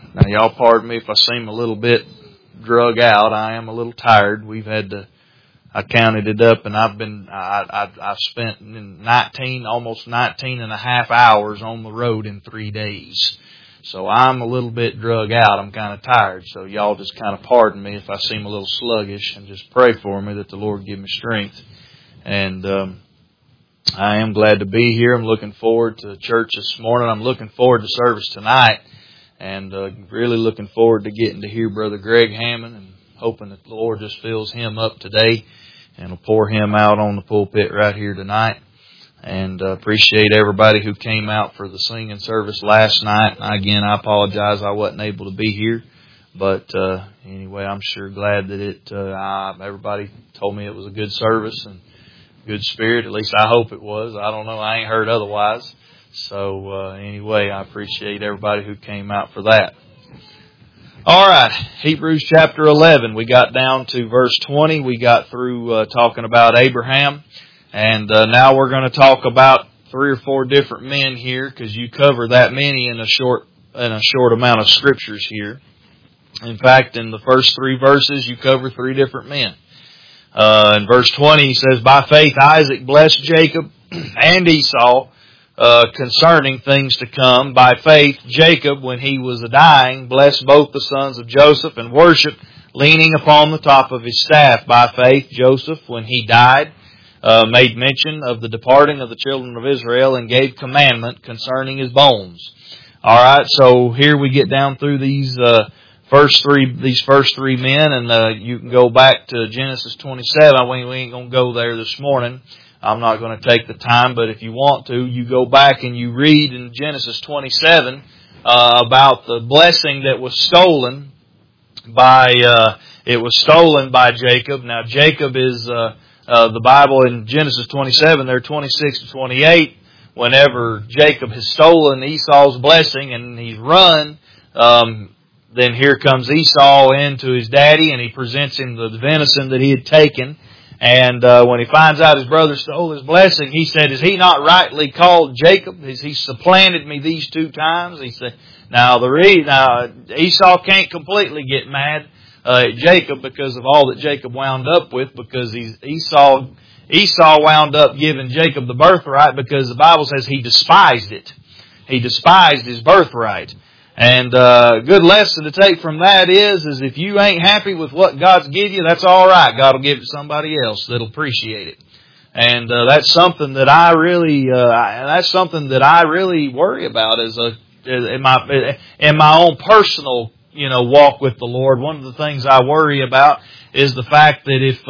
Now, y'all pardon me if I seem a little bit drug out. I am a little tired. I counted it up, and I've spent almost 19 and a half hours on the road in 3 days. So I'm a little bit drug out. I'm kind of tired. So y'all just kind of pardon me if I seem a little sluggish, and just pray for me that the Lord give me strength. And I am glad to be here. I'm looking forward to church this morning. I'm looking forward to service tonight. And really looking forward to getting to hear Brother Greg Hammond, and hoping that the Lord just fills him up today and will pour him out on the pulpit right here tonight. And appreciate everybody who came out for the singing service last night. Again, I apologize I wasn't able to be here. But anyway, I'm sure glad that everybody told me it was a good service and good spirit. At least I hope it was. I don't know. I ain't heard otherwise. So anyway, I appreciate everybody who came out for that. All right, Hebrews chapter 11. We got down to verse 20. We got through talking about Abraham. And now we're going to talk about 3 or 4 different men here, because you cover that many in a short amount of scriptures here. In fact, in the first 3 verses, you cover 3 different men. In verse 20, he says, "By faith Isaac blessed Jacob and Esau concerning things to come. By faith Jacob, when he was dying, blessed both the sons of Joseph, and worshiped, leaning upon the top of his staff. By faith Joseph, when he died, made mention of the departing of the children of Israel, and gave commandment concerning his bones." All right, so here we get down through these first three men, and you can go back to Genesis 27. We ain't going to go there this morning. I'm not going to take the time, but if you want to, you go back and you read in Genesis 27 about the blessing that was stolen by Jacob. Now, Jacob is the Bible in Genesis 27, there 26 to 28. Whenever Jacob has stolen Esau's blessing and he's run, then here comes Esau into his daddy, and he presents him the venison that he had taken. And when he finds out his brother stole his blessing, he said, "Is he not rightly called Jacob? Has he supplanted me these 2 times?" He said, now Esau can't completely get mad at Jacob because of all that Jacob wound up with, because Esau wound up giving Jacob the birthright because the Bible says he despised it. He despised his birthright. And good lesson to take from that is if you ain't happy with what God's give you, that's all right. God will give it to somebody else that'll appreciate it. And that's something that I really worry about in my own personal walk with the Lord. One of the things I worry about is the fact that if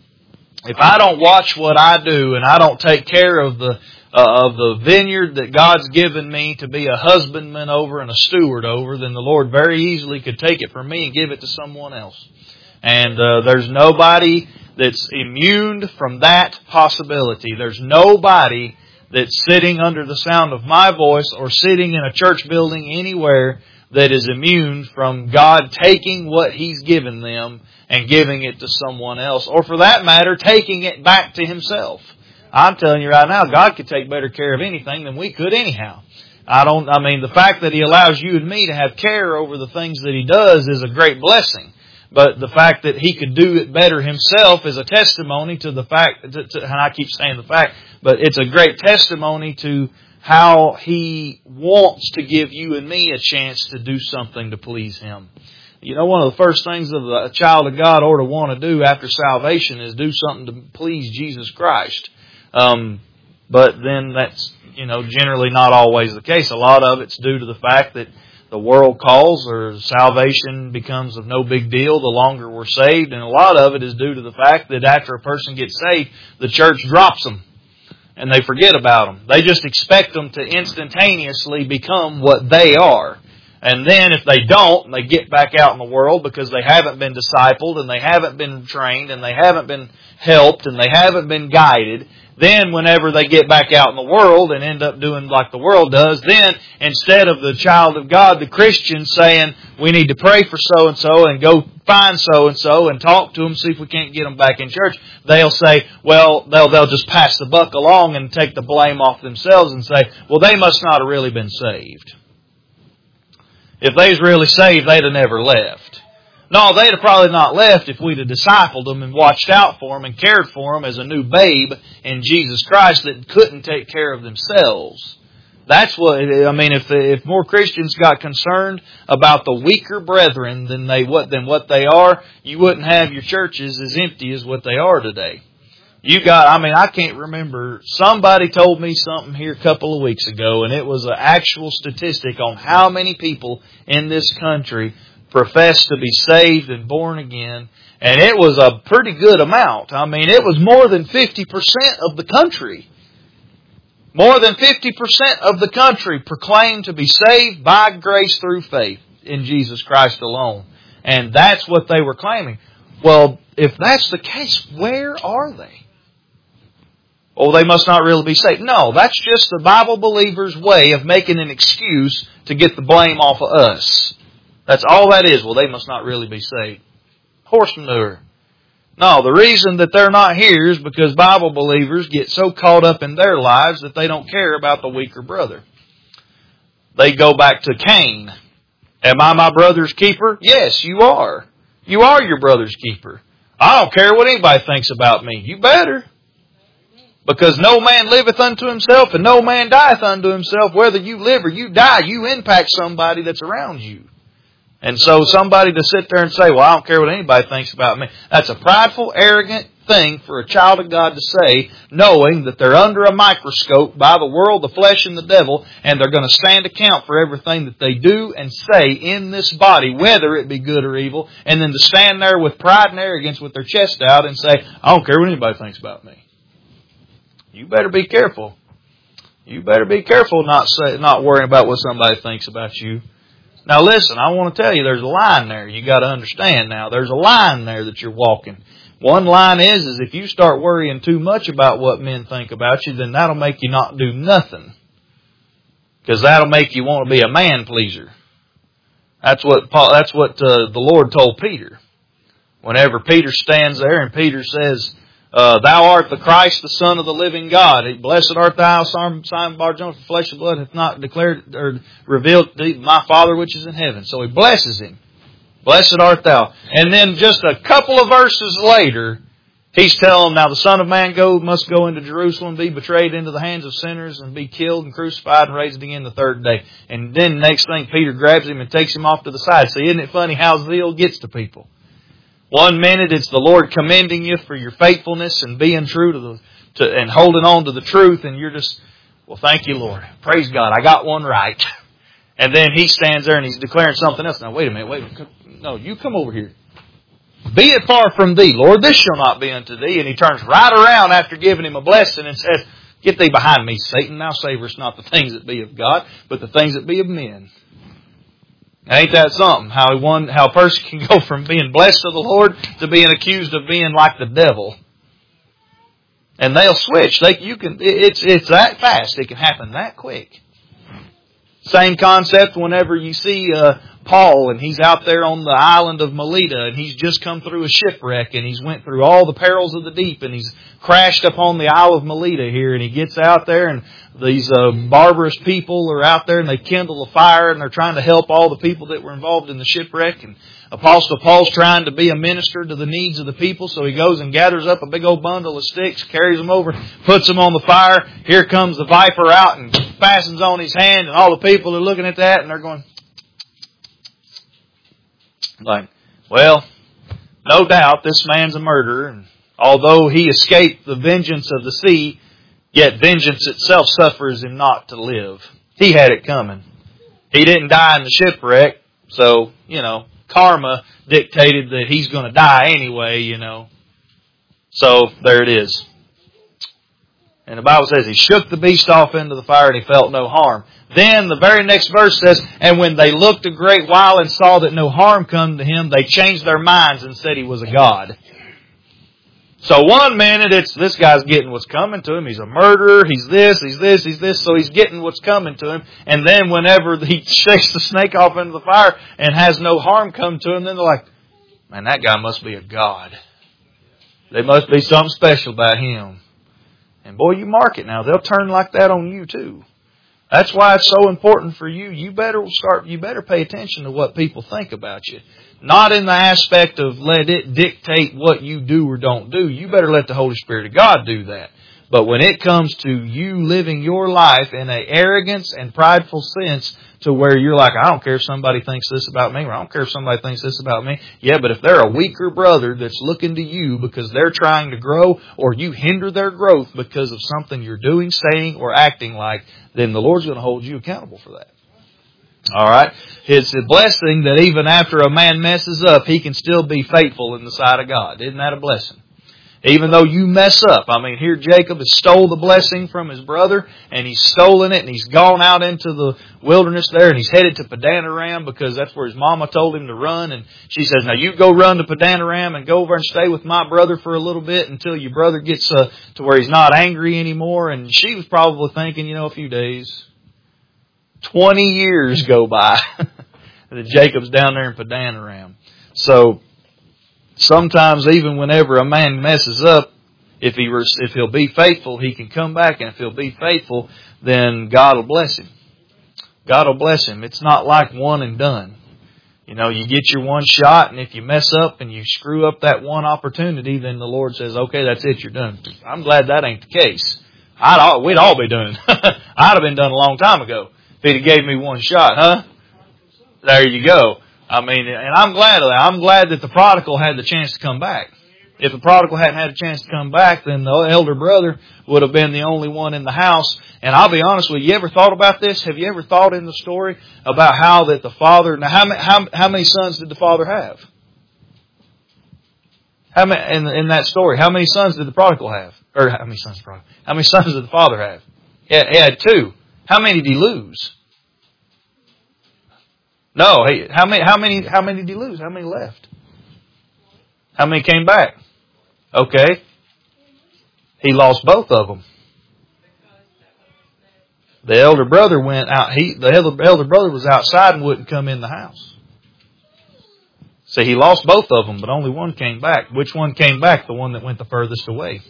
I don't watch what I do, and I don't take care of the vineyard that God's given me to be a husbandman over and a steward over, then the Lord very easily could take it from me and give it to someone else. And there's nobody that's immune from that possibility. There's nobody that's sitting under the sound of my voice or sitting in a church building anywhere that is immune from God taking what He's given them and giving it to someone else, or for that matter, taking it back to Himself. I'm telling you right now, God could take better care of anything than we could anyhow. The fact that He allows you and me to have care over the things that He does is a great blessing. But the fact that He could do it better Himself is a testimony to the fact, and I keep saying the fact, but it's a great testimony to how He wants to give you and me a chance to do something to please Him. One of the first things that a child of God ought to want to do after salvation is do something to please Jesus Christ. But then that's, generally not always the case. A lot of it's due to the fact that the world calls, or salvation becomes of no big deal the longer we're saved. And a lot of it is due to the fact that after a person gets saved, the church drops them and they forget about them. They just expect them to instantaneously become what they are. And then if they don't, they get back out in the world because they haven't been discipled, and they haven't been trained, and they haven't been helped, and they haven't been guided. Then whenever they get back out in the world and end up doing like the world does, then instead of the child of God, the Christian, saying, "We need to pray for so-and-so and go find so-and-so and talk to them, see if we can't get them back in church," they'll say, they'll just pass the buck along and take the blame off themselves and say, "Well, they must not have really been saved." If they was really saved, they'd have never left. No, they'd have probably not left if we'd have discipled them and watched out for them and cared for them as a new babe in Jesus Christ that couldn't take care of themselves. That's what, I mean, if more Christians got concerned about the weaker brethren than what they are, you wouldn't have your churches as empty as what they are today. I can't remember, somebody told me something here a couple of weeks ago, and it was an actual statistic on how many people in this country profess to be saved and born again, and it was a pretty good amount. I mean, it was more than 50% of the country. More than 50% of the country proclaim to be saved by grace through faith in Jesus Christ alone. And that's what they were claiming. Well, if that's the case, where are they? Oh, they must not really be saved. No, that's just the Bible believers' way of making an excuse to get the blame off of us. That's all that is. Well, they must not really be saved. Horse manure. No, the reason that they're not here is because Bible believers get so caught up in their lives that they don't care about the weaker brother. They go back to Cain. Am I my brother's keeper? Yes, you are. You are your brother's keeper. I don't care what anybody thinks about me. You better. Because no man liveth unto himself and no man dieth unto himself. Whether you live or you die, you impact somebody that's around you. And so somebody to sit there and say, well, I don't care what anybody thinks about me. That's a prideful, arrogant thing for a child of God to say, knowing that they're under a microscope by the world, the flesh, and the devil, and they're going to stand account for everything that they do and say in this body, whether it be good or evil, and then to stand there with pride and arrogance with their chest out and say, I don't care what anybody thinks about me. You better be careful. You better be careful not worrying about what somebody thinks about you. Now listen, I want to tell you there's a line there. You got to understand now. There's a line there that you're walking. One line is if you start worrying too much about what men think about you, then that'll make you not do nothing. Because that'll make you want to be a man pleaser. That's what the Lord told Peter. Whenever Peter stands there and Peter says, Thou art the Christ, the Son of the living God. Blessed art thou, Simon Bar-Jonah, for flesh and blood hath not declared or revealed to thee my Father which is in heaven. So he blesses him. Blessed art thou. And then just a couple of verses later, he's telling him, now the Son of Man must go into Jerusalem, be betrayed into the hands of sinners, and be killed and crucified and raised again the third day. And then next thing, Peter grabs him and takes him off to the side. See, isn't it funny how zeal gets to people? One minute it's the Lord commending you for your faithfulness and being true and holding on to the truth, and you're just, well, thank you, Lord. Praise God, I got one right. And then he stands there and he's declaring something else. Now, wait a minute. No, you come over here. Be it far from thee, Lord, this shall not be unto thee. And he turns right around after giving him a blessing and says, Get thee behind me, Satan. Thou savorest not the things that be of God, but the things that be of men. Ain't that something? How a person can go from being blessed of the Lord to being accused of being like the devil. And they'll switch. It's that fast. It can happen that quick. Same concept whenever you see Paul and he's out there on the island of Melita and he's just come through a shipwreck and he's went through all the perils of the deep and he's crashed upon the Isle of Melita here, and he gets out there and these barbarous people are out there and they kindle a fire and they're trying to help all the people that were involved in the shipwreck. And Apostle Paul's trying to be a minister to the needs of the people, so he goes and gathers up a big old bundle of sticks, carries them over, puts them on the fire. Here comes the viper out and fastens on his hand, and all the people are looking at that and they're going like, well, no doubt this man's a murderer, and although he escaped the vengeance of the sea, yet vengeance itself suffers him not to live. He had it coming. He didn't die in the shipwreck, so, karma dictated that he's going to die anyway, So, there it is. And the Bible says he shook the beast off into the fire and he felt no harm. Then the very next verse says, and when they looked a great while and saw that no harm come to him, they changed their minds and said he was a god. So one minute it's this guy's getting what's coming to him. He's a murderer. He's this. So he's getting what's coming to him. And then whenever he shakes the snake off into the fire and has no harm come to him, then they're like, man, that guy must be a god. There must be something special about him. And boy, you mark it now. They'll turn like that on you too. That's why it's so important for you. You better pay attention to what people think about you. Not in the aspect of let it dictate what you do or don't do. You better let the Holy Spirit of God do that. But when it comes to you living your life in an arrogance and prideful sense to where you're like, I don't care if somebody thinks this about me, or I don't care if somebody thinks this about me. Yeah, but if they're a weaker brother that's looking to you because they're trying to grow, or you hinder their growth because of something you're doing, saying, or acting like, then the Lord's going to hold you accountable for that. All right? It's a blessing that even after a man messes up, he can still be faithful in the sight of God. Isn't that a blessing? Even though you mess up. I mean, here Jacob has stole the blessing from his brother, and he's stolen it, and he's gone out into the wilderness there, and he's headed to Padanaram because that's where his mama told him to run. And she says, now you go run to Padanaram and go over and stay with my brother for a little bit until your brother gets to where he's not angry anymore. And she was probably thinking, a few days. 20 years go by that Jacob's down there in Padanaram. So, sometimes even whenever a man messes up, if he'll be faithful, he can come back. And if he'll be faithful, then God will bless him. God will bless him. It's not like one and done. You get your one shot, and if you mess up and you screw up that one opportunity, then the Lord says, okay, that's it, you're done. I'm glad that ain't the case. We'd all be done. I'd have been done a long time ago if he'd have gave me one shot, huh? There you go. I mean, and I'm glad of that. I'm glad that the prodigal had the chance to come back. If the prodigal hadn't had a chance to come back, then the elder brother would have been the only one in the house. And I'll be honest with you, you ever thought about this? Have you ever thought in the story about how that the father, now how many sons did the father have? How many, in that story, how many sons did the prodigal have? Or how many sons did the father have? He had 2. How many did he lose? No, how many did he lose? How many left? How many came back? Okay. He lost both of them. The elder brother went out. The elder brother was outside and wouldn't come in the house. So he lost both of them, but only one came back. Which one came back? The one that went the furthest away.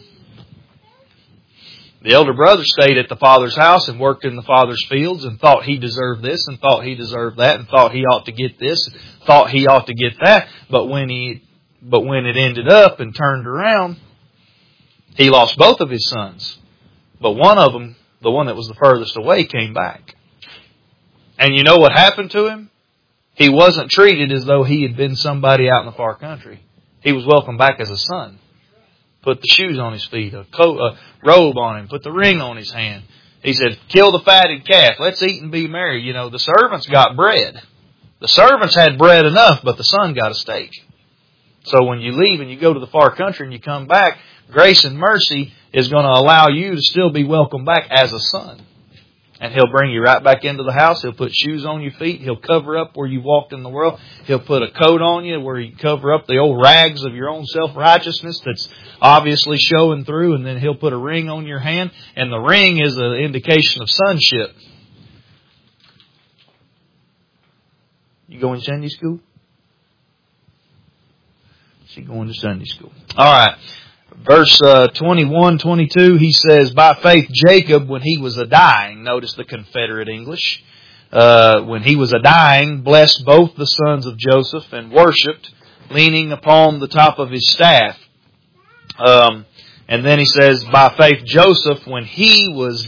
The elder brother stayed at the father's house and worked in the father's fields and thought he deserved this and thought he deserved that and thought he ought to get this, thought he ought to get that. But when it ended up and turned around, he lost both of his sons. But one of them, the one that was the furthest away, came back. And you know what happened to him? He wasn't treated as though he had been somebody out in the far country. He was welcomed back as a son. Put the shoes on his feet, a robe on him, put the ring on his hand. He said, kill the fatted calf. Let's eat and be merry. The servants got bread. The servants had bread enough, but the son got a steak. So when you leave and you go to the far country and you come back, grace and mercy is going to allow you to still be welcomed back as a son. And He'll bring you right back into the house. He'll put shoes on your feet. He'll cover up where you walked in the world. He'll put a coat on you where you cover up the old rags of your own self-righteousness that's obviously showing through. And then He'll put a ring on your hand. And the ring is an indication of sonship. You going to Sunday school? She going to Sunday school. All right. Verse 21, 22, he says, by faith Jacob, when he was a-dying, notice the Confederate English, when he was a-dying, blessed both the sons of Joseph and worshipped, leaning upon the top of his staff. And then he says, by faith Joseph, when he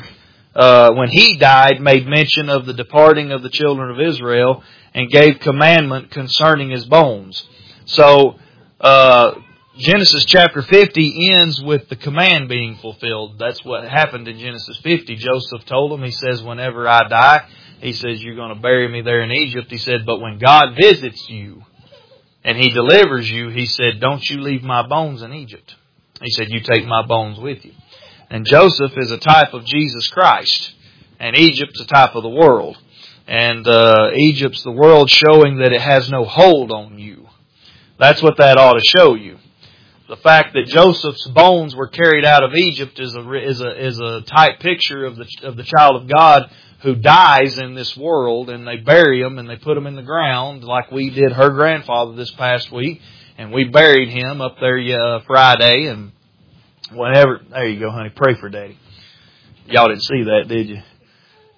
died, made mention of the departing of the children of Israel and gave commandment concerning his bones. So, Genesis chapter 50 ends with the command being fulfilled. That's what happened in Genesis 50. Joseph told him, he says, whenever I die, he says, you're going to bury me there in Egypt. He said, but when God visits you and He delivers you, He said, don't you leave my bones in Egypt. He said, you take my bones with you. And Joseph is a type of Jesus Christ. And Egypt's a type of the world. And Egypt's the world showing that it has no hold on you. That's what that ought to show you. The fact that Joseph's bones were carried out of Egypt is a type picture of the child of God who dies in this world, and they bury him and they put him in the ground like we did her grandfather this past week, and we buried him up there Friday. And whenever, there you go, honey, pray for Daddy. Y'all didn't see that, did you?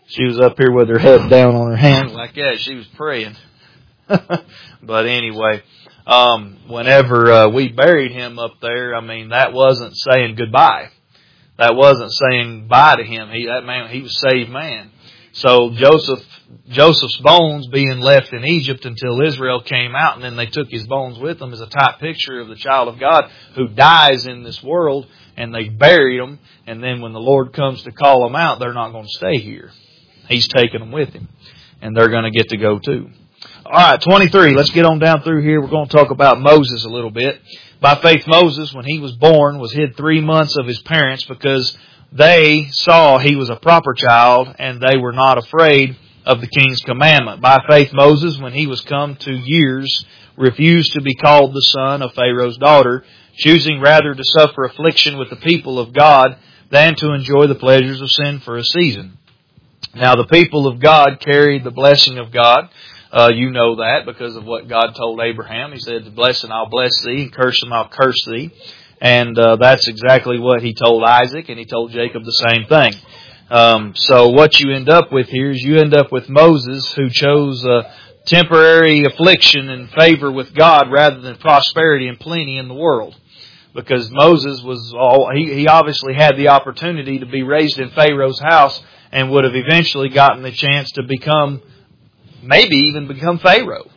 She was up here with her head down on her hands like that. She was praying. But anyway, whenever we buried him up there, I mean, that wasn't saying goodbye. That wasn't saying bye to him. He was a saved man. So Joseph's bones being left in Egypt until Israel came out, and then they took his bones with them, is a type picture of the child of God who dies in this world, and they buried him, and then when the Lord comes to call them out, they're not going to stay here. He's taking them with him, and they're going to get to go too. All right, 23. Let's get on down through here. We're going to talk about Moses a little bit. By faith, Moses, when he was born, was hid 3 months of his parents because they saw he was a proper child, and they were not afraid of the king's commandment. By faith, Moses, when he was come to years, refused to be called the son of Pharaoh's daughter, choosing rather to suffer affliction with the people of God than to enjoy the pleasures of sin for a season. Now the people of God carried the blessing of God. You know that because of what God told Abraham. He said, blessing I'll bless thee, and cursing I'll curse thee. And that's exactly what he told Isaac, and he told Jacob the same thing. So what you end up with here is you end up with Moses, who chose temporary affliction and favor with God rather than prosperity and plenty in the world. Because Moses he obviously had the opportunity to be raised in Pharaoh's house and would have eventually gotten the chance to maybe even become Pharaoh.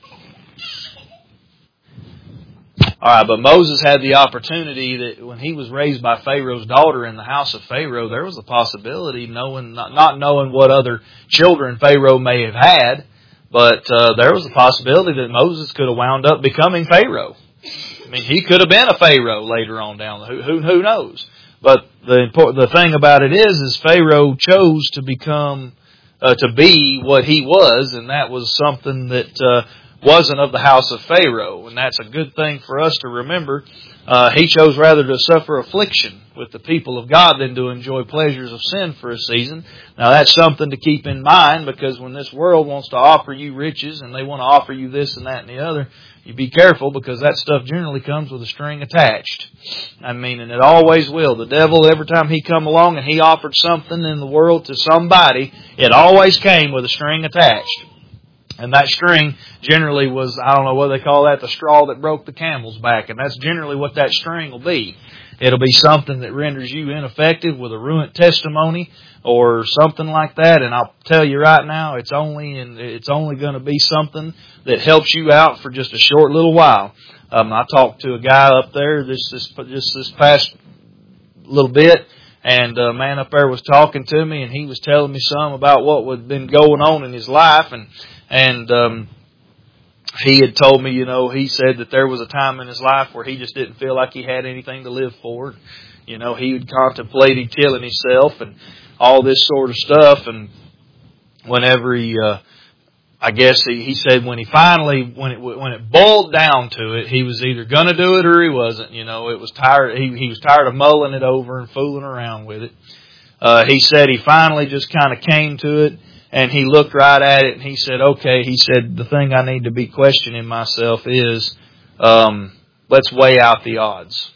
Alright, but Moses had the opportunity that when he was raised by Pharaoh's daughter in the house of Pharaoh, there was a possibility, not knowing what other children Pharaoh may have had, but there was a possibility that Moses could have wound up becoming Pharaoh. I mean, he could have been a Pharaoh later on down the who knows? But the thing about it is Pharaoh chose to become to be what he was, and that was something that wasn't of the house of Pharaoh, and that's a good thing for us to remember. He chose rather to suffer affliction with the people of God than to enjoy pleasures of sin for a season. Now that's something to keep in mind, because when this world wants to offer you riches and they want to offer you this and that and the other, you be careful, because that stuff generally comes with a string attached. I mean, and it always will. The devil, every time he come along and he offered something in the world to somebody, it always came with a string attached. And that string generally was, I don't know what they call that, the straw that broke the camel's back. And that's generally what that string will be. It'll be something that renders you ineffective with a ruined testimony or something like that. And I'll tell you right now, it's only going to be something that helps you out for just a short little while. I talked to a guy up there this past little bit, and a man up there was talking to me, and he was telling me some about what had been going on in his life, and he had told me, he said that there was a time in his life where he just didn't feel like he had anything to live for. He had contemplated killing himself and all this sort of stuff. And whenever he said when it boiled down to it, he was either going to do it or he wasn't. It was tired. He was tired of mulling it over and fooling around with it. He said he finally just kind of came to it. And he looked right at it and he said, okay, he said, the thing I need to be questioning myself is, let's weigh out the odds.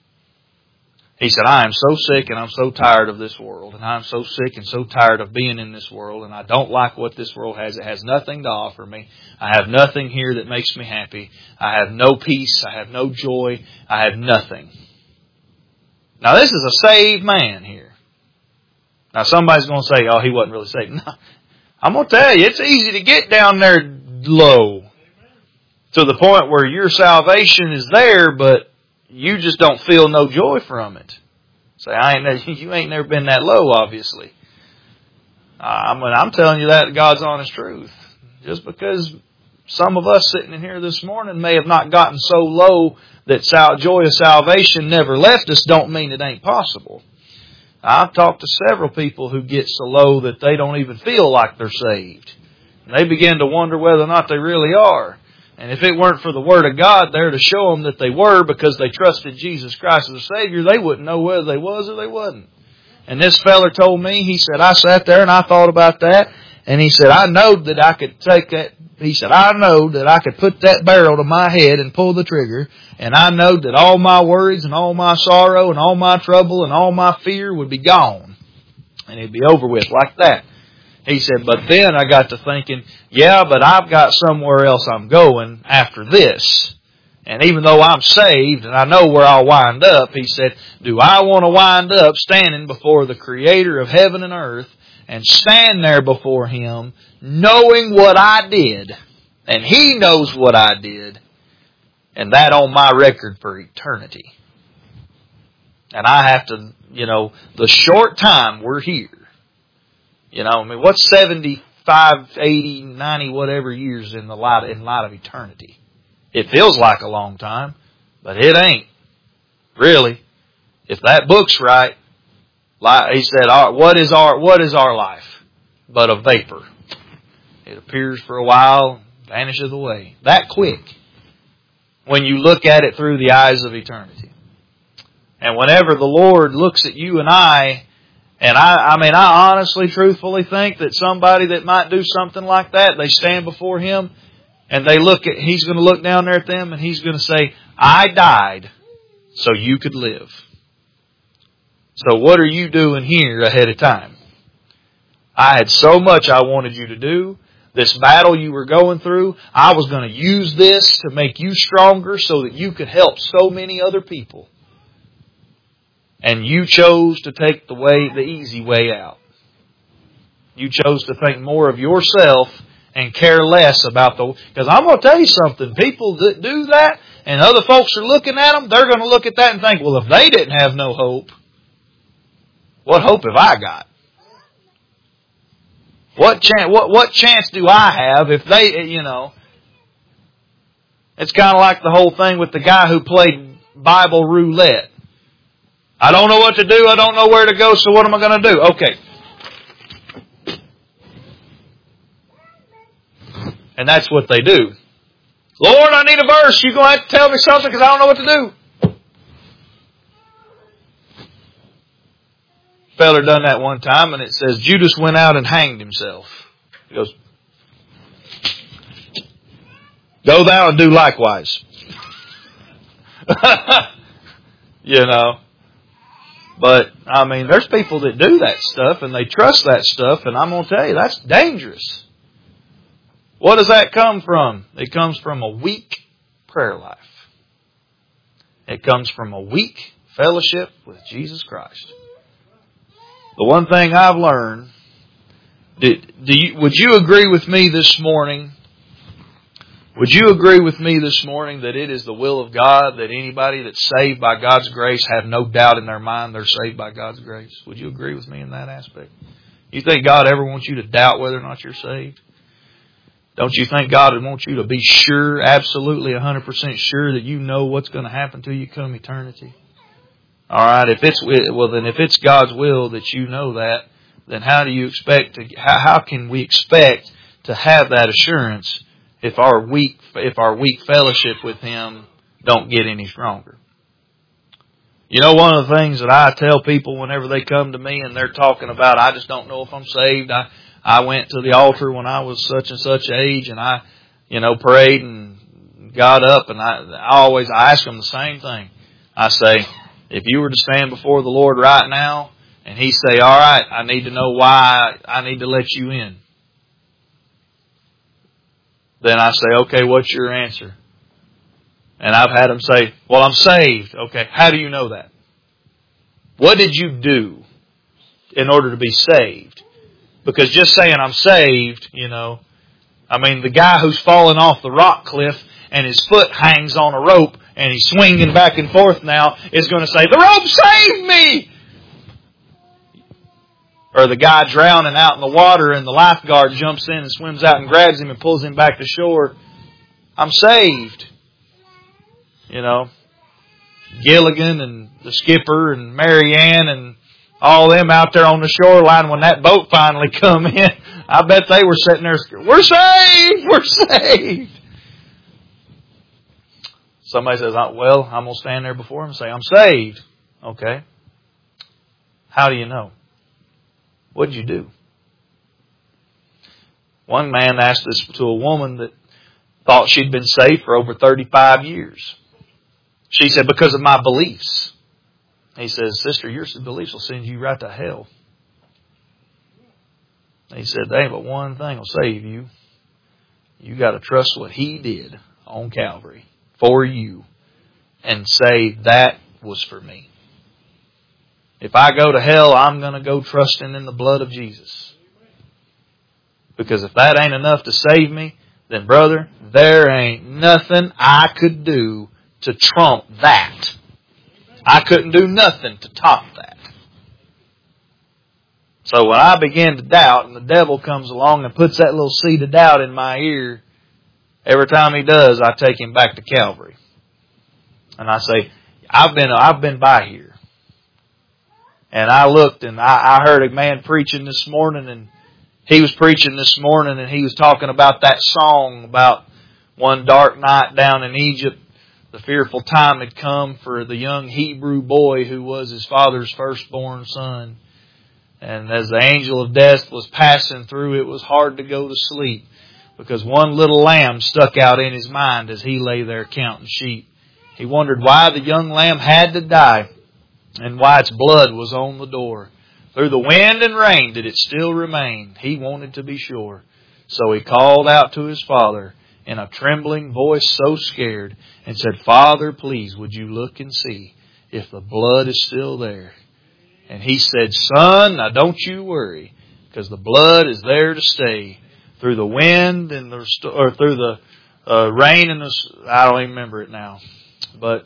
He said, I am so sick and I'm so tired of this world, and I'm so sick and so tired of being in this world, and I don't like what this world has. It has nothing to offer me. I have nothing here that makes me happy. I have no peace. I have no joy. I have nothing. Now this is a saved man here. Now somebody's going to say, oh, he wasn't really saved. No. I'm going to tell you, it's easy to get down there low to the point where your salvation is there, but you just don't feel no joy from it. Say, you ain't never been that low, obviously. I'm telling you that God's honest truth. Just because some of us sitting in here this morning may have not gotten so low that joy of salvation never left us, don't mean it ain't possible. I've talked to several people who get so low that they don't even feel like they're saved. And they begin to wonder whether or not they really are. And if it weren't for the Word of God there to show them that they were, because they trusted Jesus Christ as a Savior, they wouldn't know whether they was or they wasn't. And this feller told me, he said, I sat there and I thought about that. And he said, I know that I could take that. He said, I know that I could put that barrel to my head and pull the trigger. And I know that all my worries and all my sorrow and all my trouble and all my fear would be gone. And it'd be over with like that. He said, but then I got to thinking, yeah, but I've got somewhere else I'm going after this. And even though I'm saved and I know where I'll wind up, he said, do I want to wind up standing before the Creator of heaven and earth and stand there before Him knowing what I did, and He knows what I did, and that on my record for eternity. And I have to, the short time we're here, what's 75, 80, 90, whatever years in light of eternity? It feels like a long time, but it ain't. Really. If that book's right, he said, what is our life but a vapor? It appears for a while, vanishes away. That quick. When you look at it through the eyes of eternity. And whenever the Lord looks at you and I honestly, truthfully think that somebody that might do something like that, they stand before Him and He's going to look down there at them and He's going to say, I died so you could live. So what are you doing here ahead of time? I had so much I wanted you to do. This battle you were going through, I was going to use this to make you stronger so that you could help so many other people. And you chose to take the easy way out. You chose to think more of yourself and care less about because I'm going to tell you something, people that do that and other folks are looking at them, they're going to look at that and think, well, if they didn't have no hope, what hope have I got? What chance do I have if they, It's kind of like the whole thing with the guy who played Bible roulette. I don't know what to do. I don't know where to go. So what am I going to do? Okay. And that's what they do. Lord, I need a verse. You're going to have to tell me something because I don't know what to do. Feller done that one time and it says Judas went out and hanged himself. He goes, go thou and do likewise. But, there's people that do that stuff and they trust that stuff, and I'm going to tell you, that's dangerous. What does that come from? It comes from a weak prayer life. It comes from a weak fellowship with Jesus Christ. The one thing I've learned, would you agree with me this morning? Would you agree with me this morning that it is the will of God that anybody that's saved by God's grace have no doubt in their mind they're saved by God's grace? Would you agree with me in that aspect? You think God ever wants you to doubt whether or not you're saved? Don't you think God would want you to be sure, absolutely 100% sure that you know what's going to happen to you come eternity? All right, if it's God's will that you know that, then how can we expect to have that assurance if our weak fellowship with Him don't get any stronger? One of the things that I tell people whenever they come to me and they're talking about, I just don't know if I'm saved. I went to the altar when I was such and such age and I, prayed and got up, and I ask them the same thing. I say, if you were to stand before the Lord right now and He say, all right, I need to know why I need to let you in. Then I say, okay, what's your answer? And I've had them say, well, I'm saved. Okay, how do you know that? What did you do in order to be saved? Because just saying I'm saved, the guy who's fallen off the rock cliff and his foot hangs on a rope and he's swinging back and forth now is going to say, the rope saved me! Or the guy drowning out in the water and the lifeguard jumps in and swims out and grabs him and pulls him back to shore. I'm saved. Gilligan and the skipper and Mary Ann and all them out there on the shoreline when that boat finally come in. I bet they were sitting there, we're saved! We're saved! Somebody says, well, I'm going to stand there before him and say, I'm saved. Okay. How do you know? What did you do? One man asked this to a woman that thought she'd been saved for over 35 years. She said, because of my beliefs. He says, sister, your beliefs will send you right to hell. He said, there ain't but one thing will save you. You got to trust what He did on Calvary for you and say, that was for me. If I go to hell, I'm going to go trusting in the blood of Jesus. Because if that ain't enough to save me, then brother, there ain't nothing I could do to trump that. I couldn't do nothing to top that. So when I begin to doubt and the devil comes along and puts that little seed of doubt in my ear, every time he does, I take him back to Calvary. And I say, I've been by here. And I looked and I heard a man preaching this morning, and he was preaching this morning and he was talking about that song about one dark night down in Egypt. The fearful time had come for the young Hebrew boy who was his father's firstborn son. And as the angel of death was passing through, it was hard to go to sleep because one little lamb stuck out in his mind as he lay there counting sheep. He wondered why the young lamb had to die and why its blood was on the door. Through the wind and rain did it still remain? He wanted to be sure. So he called out to his father in a trembling voice so scared and said, Father, please, would you look and see if the blood is still there? And he said, Son, now don't you worry, because the blood is there to stay. Through the wind and through the rain and I don't even remember it now. But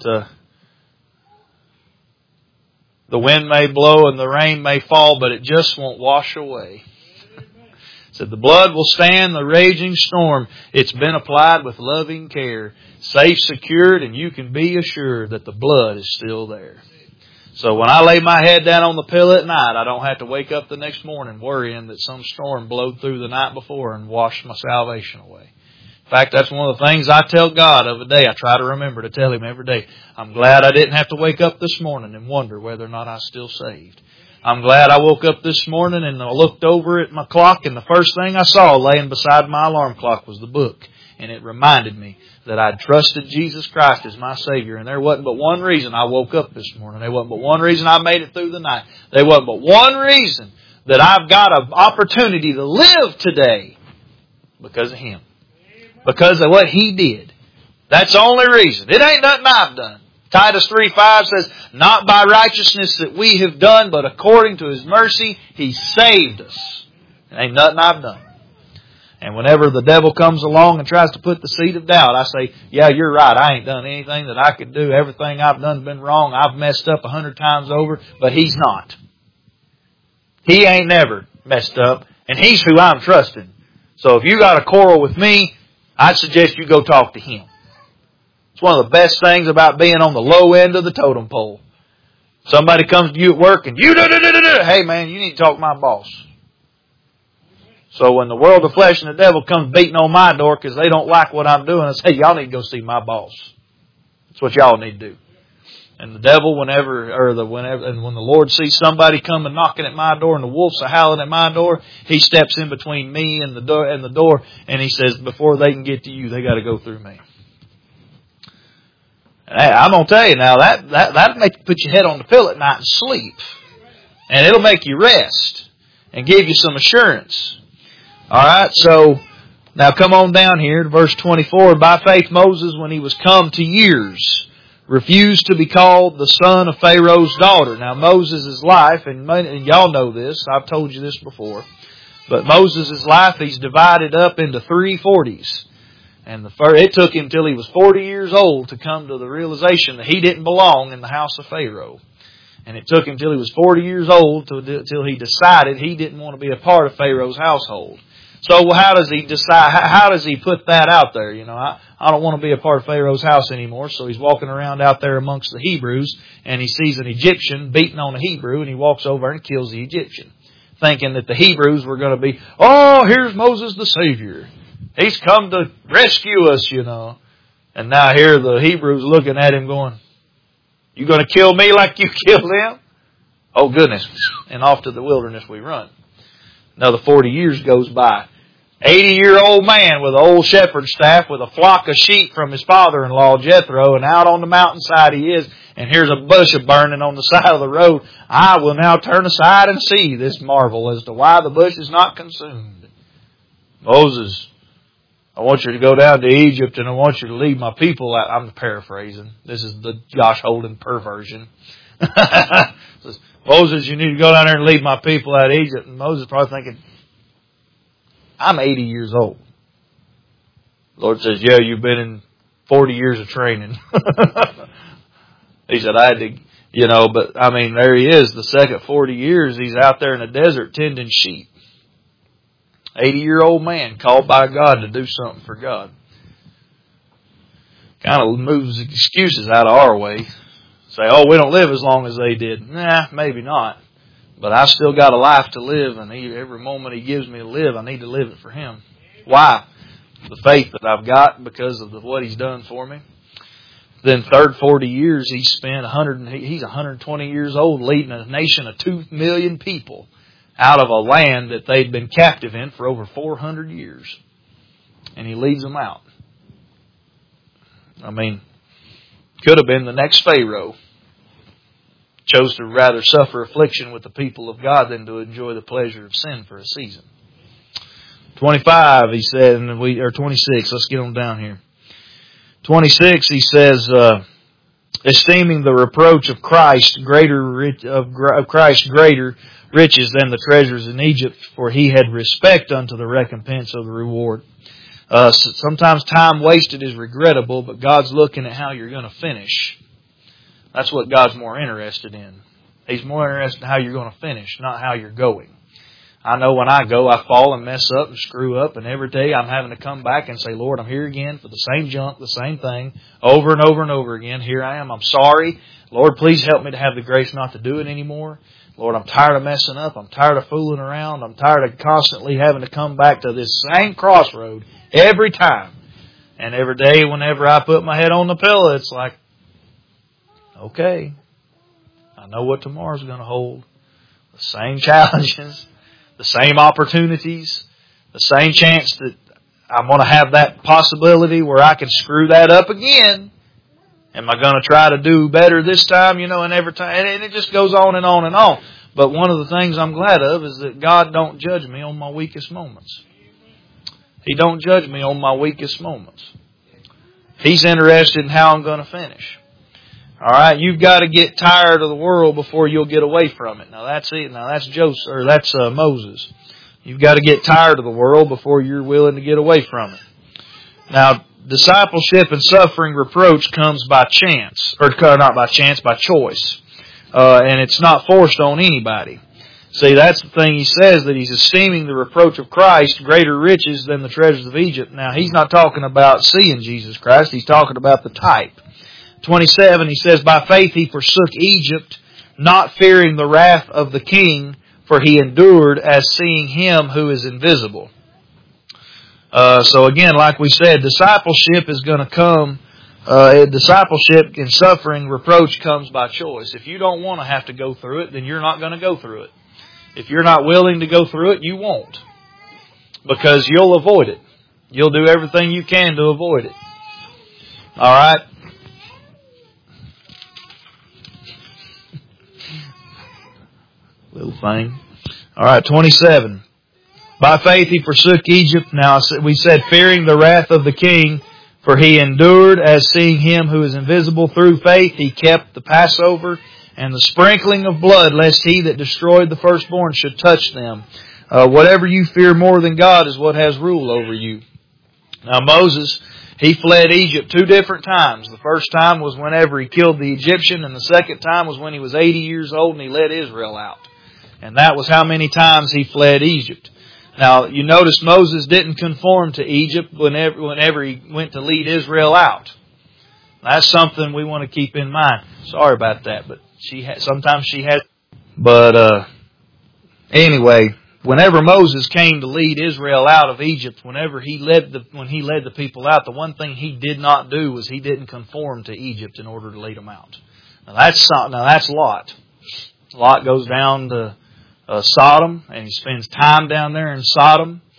the wind may blow and the rain may fall, but it just won't wash away. Said the blood will stand the raging storm. It's been applied with loving care. Safe, secured, and you can be assured that the blood is still there. So when I lay my head down on the pillow at night, I don't have to wake up the next morning worrying that some storm blowed through the night before and washed my salvation away. In fact, that's one of the things I tell God every day. I try to remember to tell Him every day. I'm glad I didn't have to wake up this morning and wonder whether or not I'm still saved. I'm glad I woke up this morning and I looked over at my clock, and the first thing I saw laying beside my alarm clock was the book. And it reminded me that I'd trusted Jesus Christ as my Savior. And there wasn't but one reason I woke up this morning. There wasn't but one reason I made it through the night. There wasn't but one reason that I've got an opportunity to live today. Because of Him. Because of what He did. That's the only reason. It ain't nothing I've done. Titus 3:5 says, not by righteousness that we have done, but according to His mercy, He saved us. It ain't nothing I've done. And whenever the devil comes along and tries to put the seed of doubt, I say, yeah, you're right. I ain't done anything that I could do. Everything I've done has been wrong. I've messed up 100 times over, but He's not. He ain't never messed up, and He's who I'm trusting. So if you got a quarrel with me, I suggest you go talk to Him. It's one of the best things about being on the low end of the totem pole. Somebody comes to you at work and hey man, you need to talk to my boss. So when the world of flesh and the devil comes beating on my door because they don't like what I'm doing, I say, y'all need to go see my boss. That's what y'all need to do. And the devil, when the Lord sees somebody coming knocking at my door and the wolves are howling at my door, He steps in between me and the door, and He says, before they can get to you, they got to go through me. And I'm gonna tell you now, that'll make you put your head on the pillow at night and sleep, and it'll make you rest and give you some assurance. All right, so now come on down here to verse 24. By faith, Moses, when he was come to years, refused to be called the son of Pharaoh's daughter. Now Moses' life, and y'all know this, I've told you this before, but Moses' life, he's divided up into 3 40s. And it took him till he was 40 years old to come to the realization that he didn't belong in the house of Pharaoh. And it took him till he was 40 years old till he decided he didn't want to be a part of Pharaoh's household. So how does he decide? How does he put that out there? You know, I don't want to be a part of Pharaoh's house anymore. So he's walking around out there amongst the Hebrews, and he sees an Egyptian beating on a Hebrew, and he walks over and kills the Egyptian, thinking that the Hebrews were going to be, oh, here's Moses the Savior. He's come to rescue us, you know. And now here the Hebrews looking at him going, you going to kill me like you killed them? Oh goodness. And off to the wilderness we run. Another 40 years goes by. 80-year-old man with an old shepherd's staff with a flock of sheep from his father-in-law Jethro, and out on the mountainside he is, and here's a bush burning on the side of the road. I will now turn aside and see this marvel as to why the bush is not consumed. Moses, I want you to go down to Egypt and I want you to lead my people out. I'm paraphrasing. This is the Josh Holden perversion. Says, Moses, you need to go down there and lead my people out of Egypt. And Moses is probably thinking, I'm 80 years old. The Lord says, yeah, you've been in 40 years of training. He said, I had to, but I mean, there he is. The second 40 years, he's out there in the desert tending sheep. 80-year-old man called by God to do something for God. Kind of moves excuses out of our way. Say, oh, we don't live as long as they did. Nah, maybe not. But I still got a life to live, and every moment He gives me to live, I need to live it for Him. Why? The faith that I've got because of what He's done for me. Then third 40 years, he's spent he's 120 years old leading a nation of 2 million people out of a land that they'd been captive in for over 400 years. And He leads them out. I mean, could have been the next Pharaoh. Chose to rather suffer affliction with the people of God than to enjoy the pleasure of sin for a season. 25, he said, or 26, let's get on down here. 26, he says, esteeming the reproach of Christ greater riches than the treasures in Egypt, for he had respect unto the recompense of the reward. Sometimes time wasted is regrettable, but God's looking at how you're going to finish. That's what God's more interested in. He's more interested in how you're going to finish, not how you're going. I know when I go, I fall and mess up and screw up, and every day I'm having to come back and say, Lord, I'm here again for the same junk, the same thing, over and over and over again. Here I am. I'm sorry. Lord, please help me to have the grace not to do it anymore. Lord, I'm tired of messing up. I'm tired of fooling around. I'm tired of constantly having to come back to this same crossroad every time. And every day whenever I put my head on the pillow, it's like, okay, I know what tomorrow's going to hold. The same challenges, the same opportunities, the same chance that I'm going to have that possibility where I can screw that up again. Am I going to try to do better this time? And every time, and it just goes on and on and on. But one of the things I'm glad of is that God don't judge me on my weakest moments. He don't judge me on my weakest moments. He's interested in how I'm going to finish. All right, you've got to get tired of the world before you'll get away from it. Now that's it. Now that's Joseph, or that's Moses. You've got to get tired of the world before you're willing to get away from it. Now, discipleship and suffering reproach comes by chance, or not by chance, by choice, and it's not forced on anybody. See, that's the thing he says, that he's esteeming the reproach of Christ greater riches than the treasures of Egypt. Now, he's not talking about seeing Jesus Christ. He's talking about the type. 27, he says, by faith he forsook Egypt, not fearing the wrath of the king, for he endured as seeing him who is invisible. So again, like we said, discipleship is going to come. Discipleship and suffering, reproach comes by choice. If you don't want to have to go through it, then you're not going to go through it. If you're not willing to go through it, you won't. Because you'll avoid it. You'll do everything you can to avoid it. All right? Little thing. All right, 27. By faith he forsook Egypt. Now we said, fearing the wrath of the king, for he endured as seeing him who is invisible. Through faith he kept the Passover and the sprinkling of blood, lest he that destroyed the firstborn should touch them. Whatever you fear more than God is what has rule over you. Now Moses, he fled Egypt 2 different times. The first time was whenever he killed the Egyptian, and the second time was when he was 80 years old and he led Israel out. And that was how many times he fled Egypt. Now, you notice Moses didn't conform to Egypt whenever he went to lead Israel out. That's something we want to keep in mind. Sorry about that, but sometimes she has. But anyway, whenever Moses came to lead Israel out of Egypt, when he led the people out, the one thing he did not do was he didn't conform to Egypt in order to lead them out. Now that's Lot. Lot goes down to Sodom, and he spends time down there in Sodom.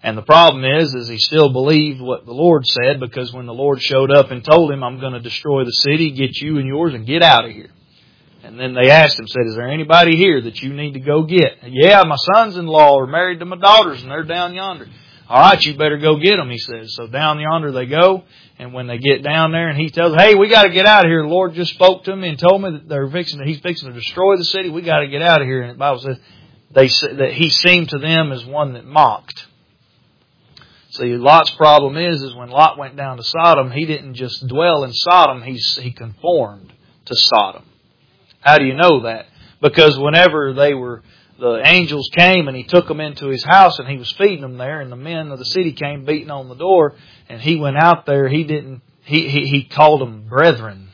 And the problem is he still believed what the Lord said, because when the Lord showed up and told him, I'm going to destroy the city, get you and yours, and get out of here. And then they asked him, said, is there anybody here that you need to go get? Yeah, my sons-in-law are married to my daughters, and they're down yonder. All right, you better go get them, he says. So down yonder they go, and when they get down there, and he tells them, hey, we got to get out of here. The Lord just spoke to me and told me that he's fixing to destroy the city. We got to get out of here. And the Bible says that he seemed to them as one that mocked. See, Lot's problem is when Lot went down to Sodom, he didn't just dwell in Sodom, he conformed to Sodom. How do you know that? Because whenever the angels came and he took them into his house and he was feeding them there, and the men of the city came beating on the door, and he went out there, he called them brethren.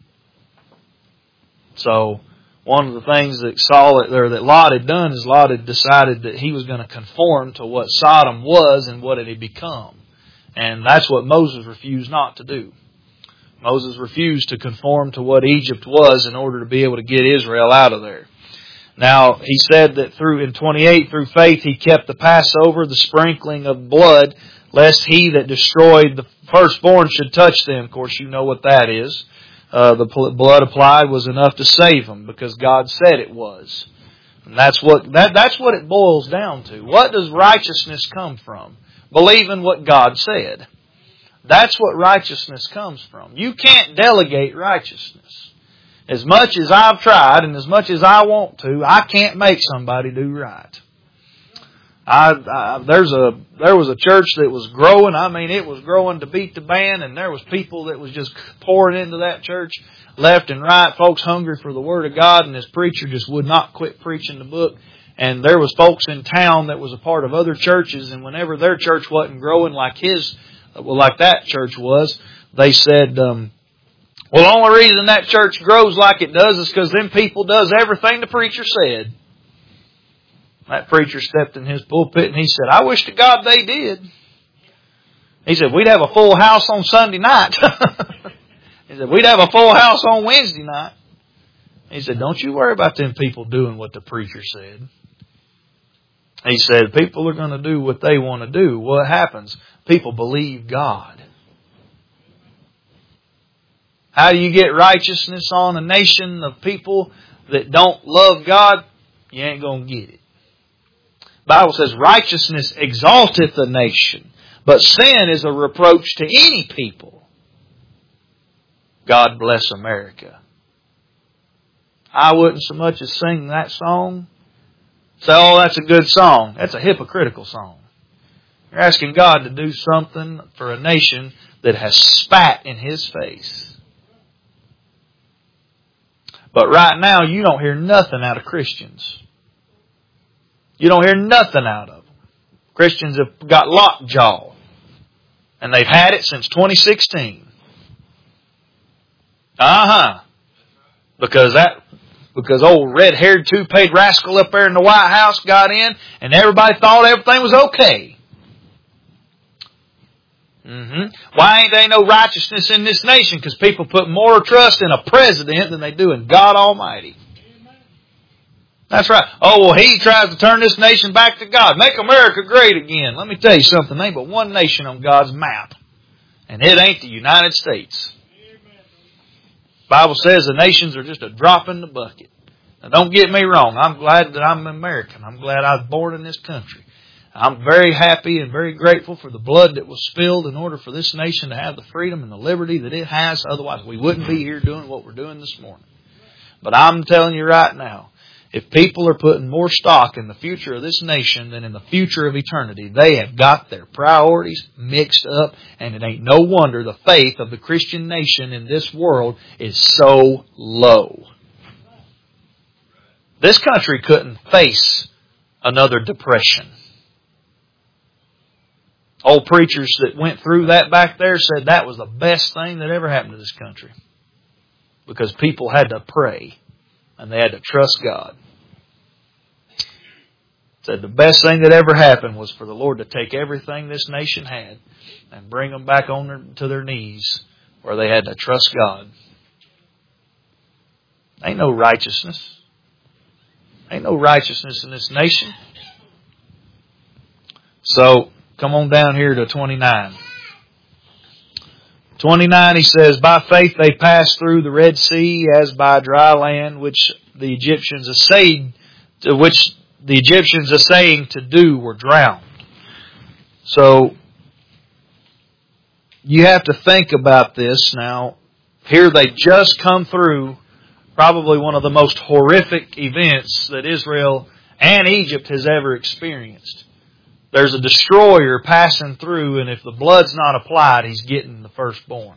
So one of the things that Lot had done is Lot had decided that he was going to conform to what Sodom was and what it had become. And that's what Moses refused not to do. Moses refused to conform to what Egypt was in order to be able to get Israel out of there. Now, he said that in 28, through faith, he kept the Passover, the sprinkling of blood, lest he that destroyed the firstborn should touch them. Of course, you know what that is. The blood applied was enough to save them, because God said it was. And that's what it boils down to. What does righteousness come from? Believing what God said. That's what righteousness comes from. You can't delegate righteousness. As much as I've tried and as much as I want to, I can't make somebody do right. There was a church that was growing. I mean, it was growing to beat the band, and there was people that was just pouring into that church left and right. Folks hungry for the Word of God, and this preacher just would not quit preaching the book. And there was folks in town that was a part of other churches, and whenever their church wasn't growing like that church was, they said, well, the only reason that church grows like it does is because them people does everything the preacher said. That preacher stepped in his pulpit and he said, I wish to God they did. He said, we'd have a full house on Sunday night. He said, we'd have a full house on Wednesday night. He said, don't you worry about them people doing what the preacher said. He said, people are going to do what they want to do. What happens? People believe God. How do you get righteousness on a nation of people that don't love God? You ain't going to get it. The Bible says, righteousness exalteth a nation, but sin is a reproach to any people. God bless America. I wouldn't so much as sing that song. Say, oh, that's a good song. That's a hypocritical song. You're asking God to do something for a nation that has spat in His face. But right now, you don't hear nothing out of Christians. You don't hear nothing out of them. Christians have got lockjaw. And they've had it since 2016. Because old red-haired, two-paid rascal up there in the White House got in, and everybody thought everything was okay. Why ain't there no righteousness in this nation? Because people put more trust in a president than they do in God Almighty. That's right. Oh, well, he tries to turn this nation back to God. Make America great again. Let me tell you something. There ain't but one nation on God's map. And it ain't the United States. The Bible says the nations are just a drop in the bucket. Now, don't get me wrong. I'm glad that I'm American. I'm glad I was born in this country. I'm very happy and very grateful for the blood that was spilled in order for this nation to have the freedom and the liberty that it has. Otherwise, we wouldn't be here doing what we're doing this morning. But I'm telling you right now, if people are putting more stock in the future of this nation than in the future of eternity, they have got their priorities mixed up, and it ain't no wonder the faith of the Christian nation in this world is so low. This country couldn't face another depression. Old preachers that went through that back there said that was the best thing that ever happened to this country. Because people had to pray. And they had to trust God. Said the best thing that ever happened was for the Lord to take everything this nation had and bring them back to their knees where they had to trust God. Ain't no righteousness. Ain't no righteousness in this nation. So Come on down here to 29. 29, he says, by faith they passed through the Red Sea as by dry land, which the Egyptians essaying to do were drowned. So, you have to think about this now. Here they just come through probably one of the most horrific events that Israel and Egypt has ever experienced. There's a destroyer passing through, and if the blood's not applied, he's getting the firstborn.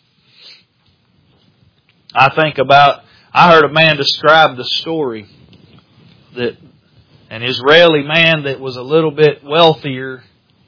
I heard a man describe the story that an Israeli man that was a little bit wealthier,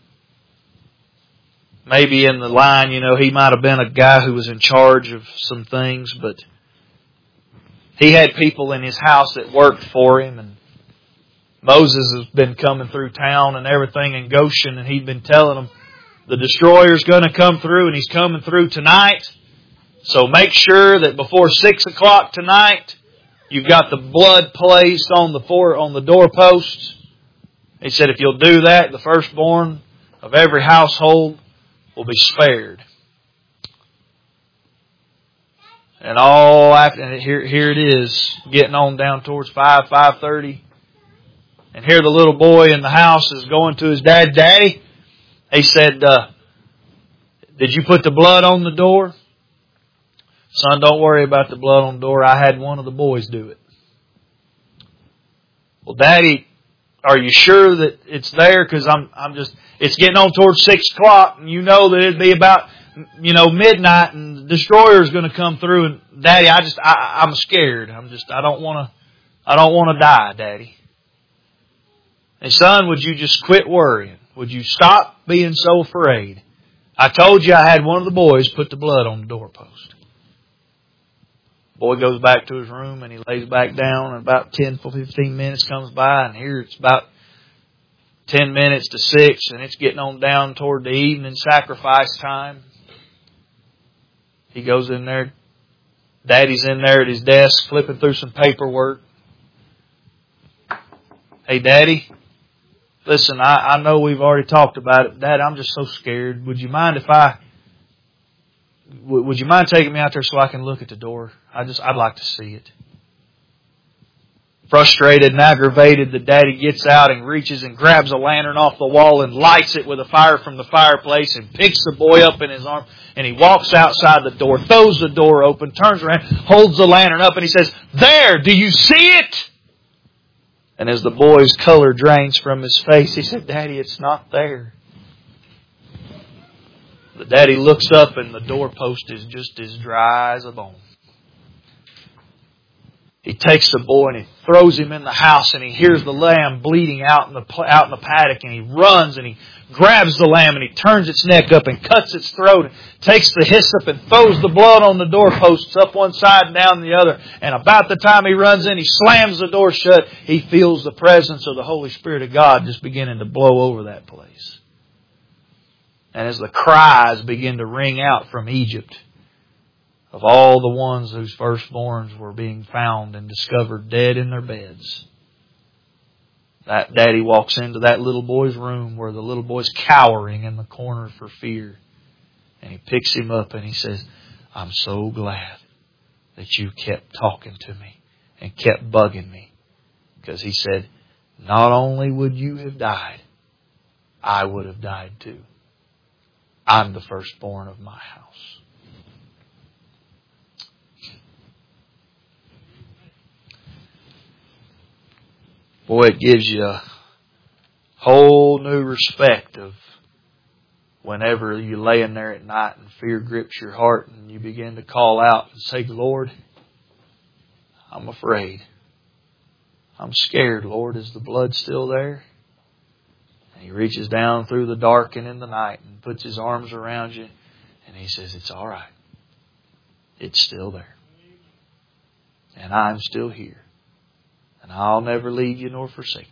maybe in the line, he might have been a guy who was in charge of some things, but he had people in his house that worked for him, and Moses has been coming through town and everything in Goshen, and he'd been telling them, the destroyer's going to come through, and he's coming through tonight. So make sure that before 6 o'clock tonight, you've got the blood placed on the doorposts. He said, if you'll do that, the firstborn of every household will be spared. And all after, here it is, getting on down towards 5:30. And here the little boy in the house is going to his dad. Daddy, he said, did you put the blood on the door? Son, don't worry about the blood on the door. I had one of the boys do it. Well, Daddy, are you sure that it's there? Because it's getting on towards 6 o'clock, and you know that it'd be about, midnight, and the destroyer's going to come through. And Daddy, I'm scared. I don't want to die, Daddy. And son, would you just quit worrying? Would you stop being so afraid? I told you I had one of the boys put the blood on the doorpost. Boy goes back to his room and he lays back down, and about 10-15 minutes comes by, and here it's about 10 minutes to 6, and it's getting on down toward the evening sacrifice time. He goes in there. Daddy's in there at his desk flipping through some paperwork. Hey, Daddy, listen, I know we've already talked about it. Dad, I'm just so scared. Would you mind would you mind taking me out there so I can look at the door? I'd like to see it. Frustrated and aggravated, the daddy gets out and reaches and grabs a lantern off the wall and lights it with a fire from the fireplace and picks the boy up in his arms, and he walks outside the door, throws the door open, turns around, holds the lantern up, and he says, "There, do you see it?" And as the boy's color drains from his face, he said, "Daddy, it's not there." The daddy looks up and the doorpost is just as dry as a bone. He takes the boy and he throws him in the house, and he hears the lamb bleeding out in the paddock, and he runs and he grabs the lamb and he turns its neck up and cuts its throat, and takes the hyssop and throws the blood on the doorposts up one side and down the other. And about the time he runs in, he slams the door shut. He feels the presence of the Holy Spirit of God just beginning to blow over that place. And as the cries begin to ring out from Egypt of all the ones whose firstborns were being found and discovered dead in their beds, that daddy walks into that little boy's room where the little boy's cowering in the corner for fear. And he picks him up and he says, "I'm so glad that you kept talking to me and kept bugging me." Because he said, "Not only would you have died, I would have died too. I'm the firstborn of my house." Boy, it gives you a whole new respect of whenever you're laying there at night and fear grips your heart and you begin to call out and say, "Lord, I'm afraid. I'm scared, Lord. Is the blood still there?" And he reaches down through the dark and in the night and puts his arms around you, and he says, "It's all right. It's still there. And I'm still here. And I'll never leave you nor forsake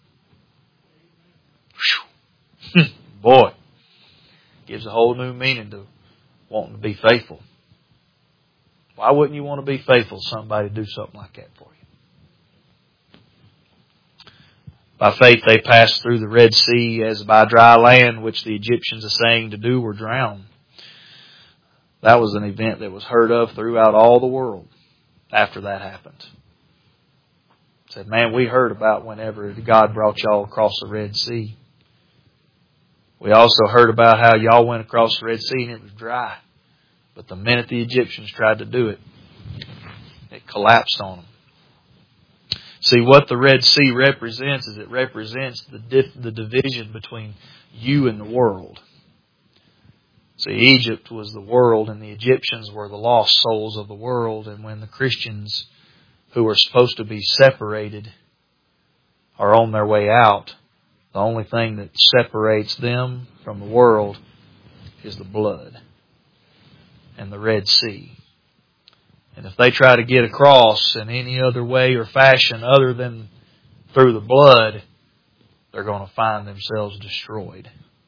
you." Boy, gives a whole new meaning to wanting to be faithful. Why wouldn't you want to be faithful to somebody to do something like that for you? By faith they passed through the Red Sea as by dry land, which the Egyptians essaying to do were drowned. That was an event that was heard of throughout all the world after that happened. Said, man, we heard about whenever God brought y'all across the Red Sea. We also heard about how y'all went across the Red Sea and it was dry. But the minute the Egyptians tried to do it, it collapsed on them. See, what the Red Sea represents is it represents the division between you and the world. See, Egypt was the world and the Egyptians were the lost souls of the world. And when the Christians who are supposed to be separated are on their way out, the only thing that separates them from the world is the blood and the Red Sea. And if they try to get across in any other way or fashion other than through the blood, they're going to find themselves destroyed.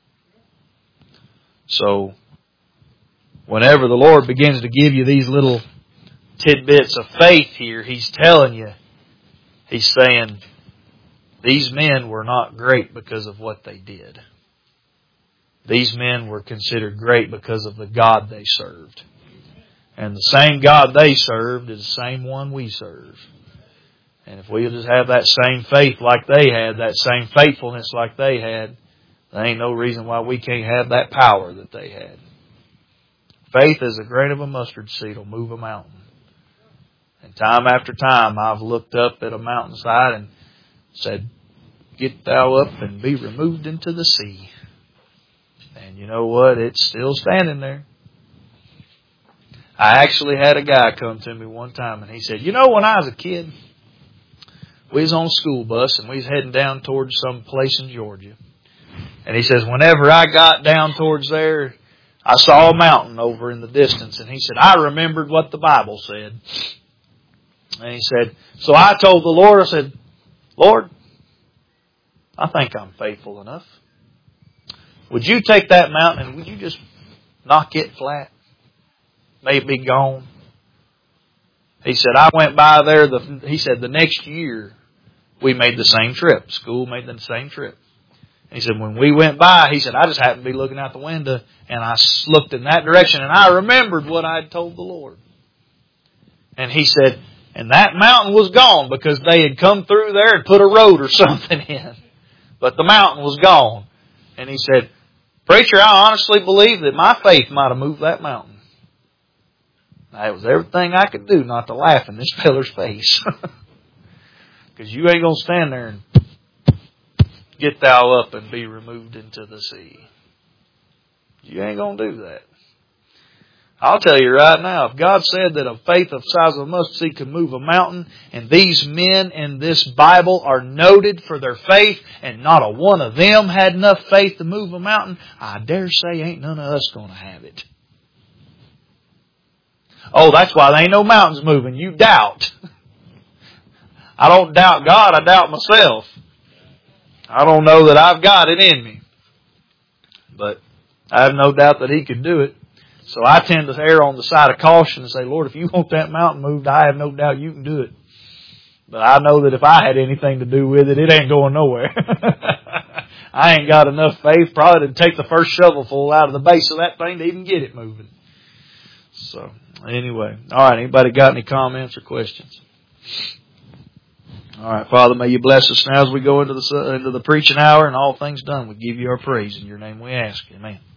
So, whenever the Lord begins to give you these little tidbits of faith here, He's telling you, He's saying, these men were not great because of what they did. These men were considered great because of the God they served. And the same God they served is the same one we serve. And if we just have that same faith like they had, that same faithfulness like they had, there ain't no reason why we can't have that power that they had. Faith as a grain of a mustard seed will move a mountain. And time after time I've looked up at a mountainside and said, get thou up and be removed into the sea. And you know what? It's still standing there. I actually had a guy come to me one time and he said, you know, when I was a kid, we was on a school bus and we was heading down towards some place in Georgia. And he says, whenever I got down towards there, I saw a mountain over in the distance. And he said, I remembered what the Bible said. And he said, so I told the Lord, I said, Lord, I think I'm faithful enough. Would you take that mountain and would you just knock it flat? May it be gone. He said, I went by there, he said, the next year we made the same trip. School made the same trip. He said, when we went by, he said, I just happened to be looking out the window and I looked in that direction and I remembered what I had told the Lord. And he said, and that mountain was gone because they had come through there and put a road or something in. But the mountain was gone. And he said, preacher, I honestly believe that my faith might have moved that mountain. It was everything I could do not to laugh in this feller's face. Because you ain't going to stand there and get thou up and be removed into the sea. You ain't going to do that. I'll tell you right now, if God said that a faith of the size of a mustard seed could move a mountain, and these men in this Bible are noted for their faith, and not a one of them had enough faith to move a mountain, I dare say ain't none of us going to have it. Oh, that's why there ain't no mountains moving. You doubt. I don't doubt God, I doubt myself. I don't know that I've got it in me. But I have no doubt that He could do it. So I tend to err on the side of caution and say, Lord, if you want that mountain moved, I have no doubt you can do it. But I know that if I had anything to do with it, it ain't going nowhere. I ain't got enough faith probably to take the first shovelful out of the base of that thing to even get it moving. So, anyway. All right, anybody got any comments or questions? All right, Father, may you bless us now as we go into the preaching hour and all things done. We give you our praise. In your name we ask. Amen.